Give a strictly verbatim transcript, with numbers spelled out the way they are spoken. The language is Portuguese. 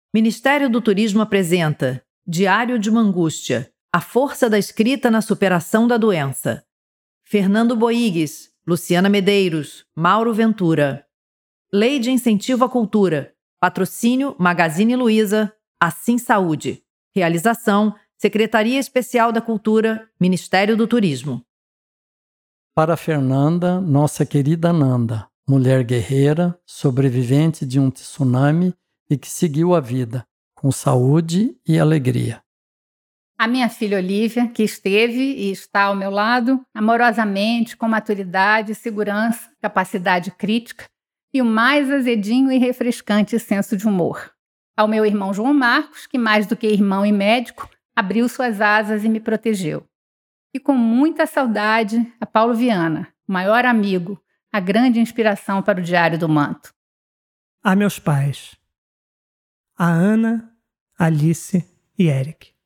Ministério do Turismo apresenta Diário de uma Angústia, a força da escrita na superação da doença. Fernando Boigues, Luciana Medeiros, Mauro Ventura. Lei de Incentivo à Cultura. Patrocínio Magazine Luiza, Assim Saúde. Realização Secretaria Especial da Cultura, Ministério do Turismo. Para Fernanda, nossa querida Nanda, mulher guerreira, sobrevivente de um tsunami e que seguiu a vida, com saúde e alegria. A minha filha Olivia, que esteve e está ao meu lado, amorosamente, com maturidade, segurança, capacidade crítica e o mais azedinho e refrescante senso de humor. Ao meu irmão João Marcos, que mais do que irmão e médico, abriu suas asas e me protegeu. E com muita saudade, a Paulo Viana, o maior amigo, a grande inspiração para o Diário do Manto. A meus pais, a Ana, Alice e Eric.